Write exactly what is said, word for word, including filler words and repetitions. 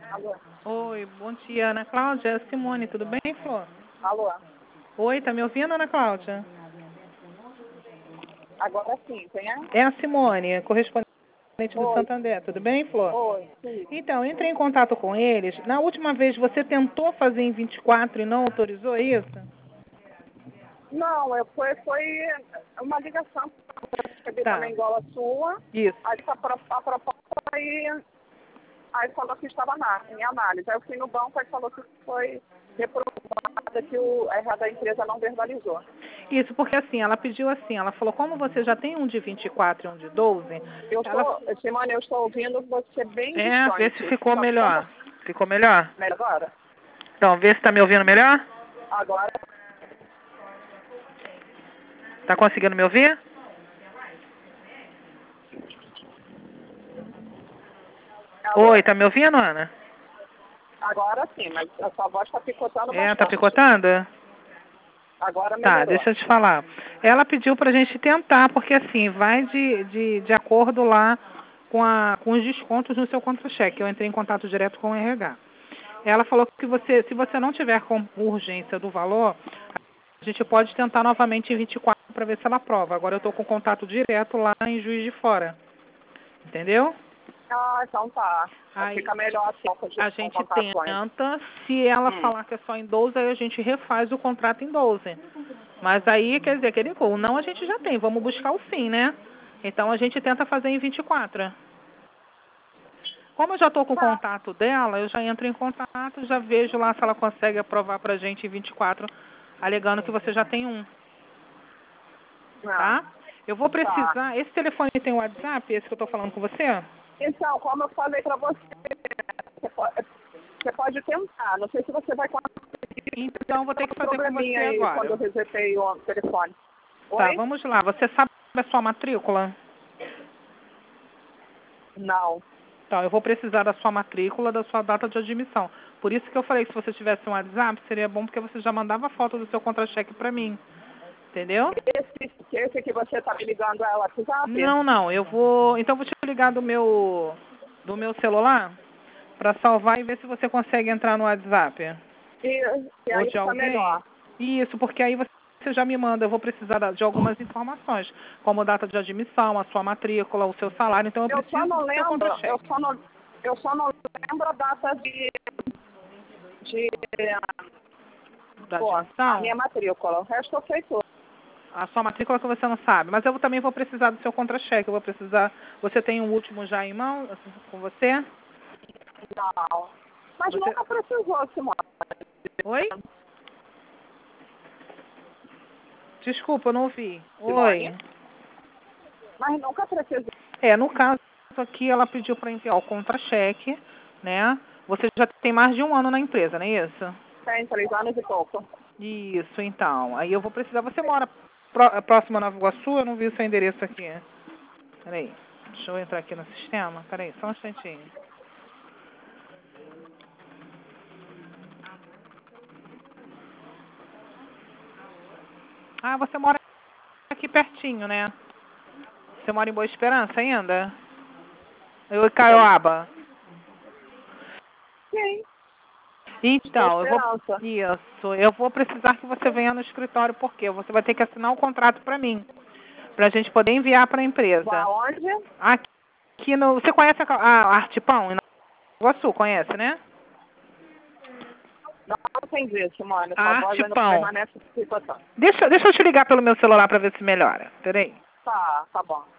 Alô? Oi, bom dia, Ana Cláudia. É a Simone, tudo bem, Flor? Alô? Oi, tá me ouvindo, Ana Cláudia? Agora sim, quem é? É a Simone, correspondente do Oi, Santander, tudo bem, Flor? oi, sim. Então, eu entrei em contato com eles. Na última vez você tentou fazer em vinte e quatro e não autorizou isso? Não, eu, foi, foi uma ligação que eu recebi Tá, também igual a sua. isso. Aí a, pro- a proposta aí, aí falou que estava na, em análise. Aí eu fui no banco e falou que foi reprovada, que o R A da empresa não verbalizou. Isso, porque assim, ela pediu assim, ela falou, como você já tem um de vinte e quatro e um de doze, Eu ela... estou, Simone, eu estou ouvindo você bem É, vê se distante. ficou Só que como... melhor. Ficou melhor? Melhor agora? Então, vê se tá me ouvindo melhor. Agora, Tá conseguindo me ouvir? alô? Oi, tá me ouvindo, Ana? Agora sim, mas a sua voz está picotando É, tá bastante. picotando? Agora Tá, melhorou. deixa eu te falar. Ela pediu pra gente tentar, porque assim, vai de, de, de acordo lá com, a, com os descontos no seu contra-cheque. Eu entrei em contato direto com o R H. Ela falou que você, se você não tiver com urgência do valor, a gente pode tentar novamente em vinte e quatro para ver se ela aprova. Agora eu tô com contato direto lá em Juiz de Fora. Entendeu? Ah, então tá. Aí Fica melhor assim, eu continuo a com o gente contato antes. tenta, se ela Hum. falar que é só em doze, aí a gente refaz o contrato em doze. Mas aí, quer dizer, aquele o não a gente já tem, vamos buscar o sim, né? Então a gente tenta fazer em vinte e quatro. Como eu já estou com o Tá. contato dela, eu já entro em contato, já vejo lá se ela consegue aprovar pra gente em vinte e quatro, alegando que você já tem um, Não. tá? Eu vou Tá. precisar, esse telefone tem o WhatsApp, esse que eu estou falando com você? Então, como eu falei pra você, você pode, você pode tentar. Não sei se você vai conseguir. Então vou ter Tem que um fazer com você probleminha aí quando eu agora. resetei o telefone. Tá, Oi? vamos lá. Você sabe a sua matrícula? Não. Então, eu vou precisar da sua matrícula, da sua data de admissão. Por isso que eu falei que se você tivesse um WhatsApp, seria bom porque você já mandava foto do seu contra-cheque pra mim. Entendeu? Esse, esse que você tá me ligando é o WhatsApp? Não, não. Eu vou... Então, eu vou te ligar do meu, do meu celular pra salvar e ver se você consegue entrar no WhatsApp. E, e Ou aí de fica alguém. melhor. Isso, porque aí você já me manda. Eu vou precisar da- de algumas informações, como data de admissão, a sua matrícula, o seu salário. Então, eu Eu só preciso não do seu lembro, eu contra-cheque. só não, eu só não lembro a data de, de Da pô, a admissão? minha matrícula. O resto eu sei tudo. A sua matrícula que você não sabe. Mas eu também vou precisar do seu contra-cheque. Eu vou precisar... Você tem um último já em mão assim, com você? Não. Mas Você... nunca precisou, Simone. Oi? Desculpa, eu não ouvi. Oi. Simone. Mas nunca precisou. É, no caso aqui, ela pediu para enviar o contra-cheque, né? Você já tem mais de um ano na empresa, não é isso? Tem três anos e pouco. Isso, então. Aí eu vou precisar... Você mora pró- próximo a Nova Iguaçu? Eu não vi o seu endereço aqui. Peraí. Deixa eu entrar aqui no sistema. Peraí, só um instantinho. Ah, você mora aqui pertinho, né? Você mora em Boa Esperança ainda? Eu em Eu, Caioaba. sim, boa Então, eu vou... esperança. Isso. Eu vou precisar que você venha no escritório, porque você vai ter que assinar um contrato para mim, pra gente poder enviar para a empresa. Aonde? Aqui no... Você conhece a, a Artipão? Em Nova Iguaçu, conhece, né? Não entendi, Simone. Sua A voz ainda Artipão. permanece picotando. Deixa, deixa eu te ligar pelo meu celular para ver se melhora. Peraí. Tá, tá bom.